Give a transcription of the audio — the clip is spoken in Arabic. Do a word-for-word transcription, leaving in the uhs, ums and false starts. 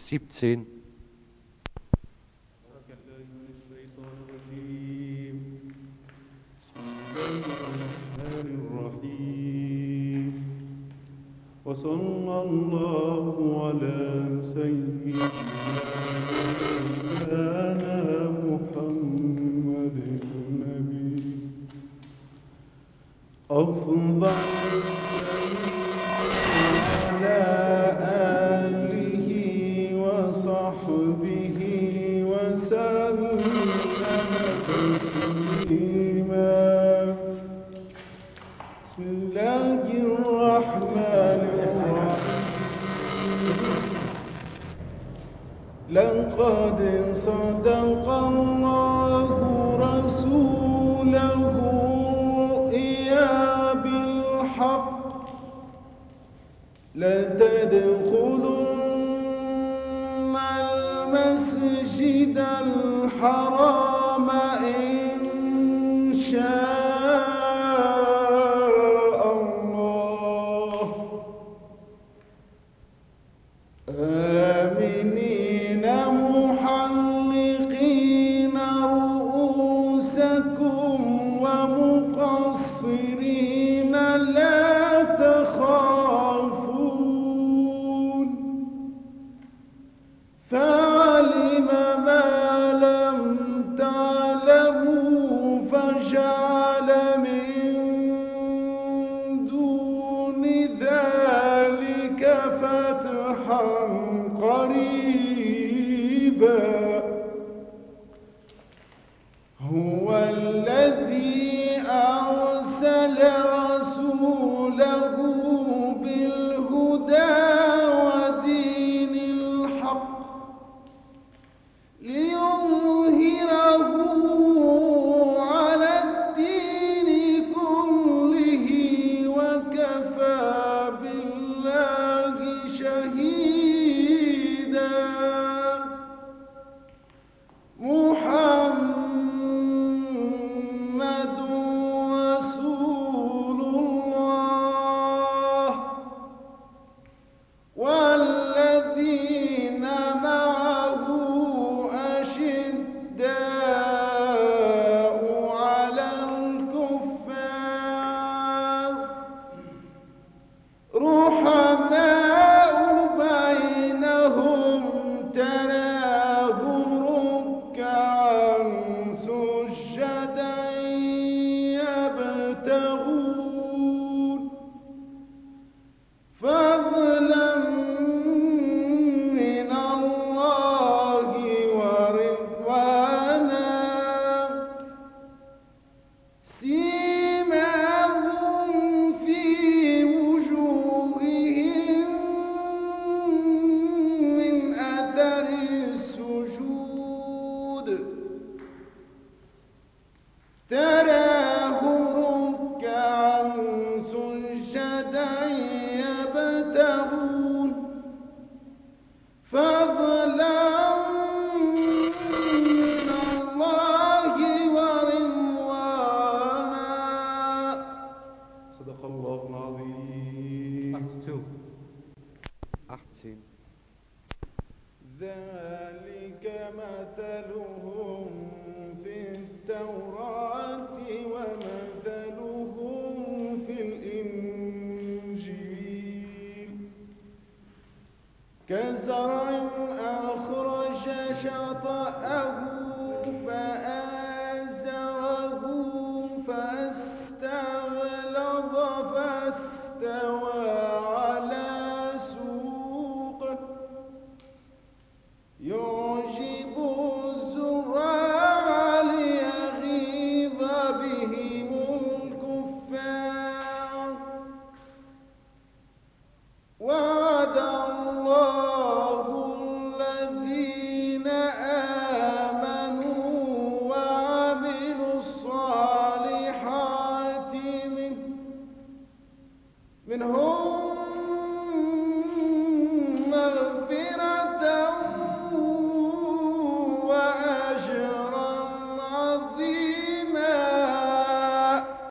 siebzehn. وصلى الله على سيدنا محمد النبي أفضل على آله وصحبه وسلم تسليما. بسم الله الرحمن لقد صدق الله رسوله الرؤيا بالحق لتدخلن المسجد الحرام إن شاء الله آمنين محلقين رؤوسكم ومقصرين لا تخافون فعلم ما لم تعلموا فجعل من دون ذلك فتحا قريبا. هو الذي أرسل رسوله بالهدى ودين الحق ليظهره على الدين كله وكفى بالله شهيدا. محمد رسول الله والذين معه أشداء على الكفار رحماء بينهم تراهم ركعا سجدا يبتغون فضلا من الله ورضوانا سيماهم في وجوههم من أثر السجود تراهم ركعا سجدا يبتغون فضلا من الله ورضوانا. صدق الله العظيم. achtzehn. ذلك مثلهم في التوراة ومثلهم في الإنجيل كزرع أخرج شطأه فآزره فاستغلظ فاستوى على سوقه يعجب الزراع ليغيظ بهم الكفار وعد الله الذين آمنوا وعملوا الصالحات منهم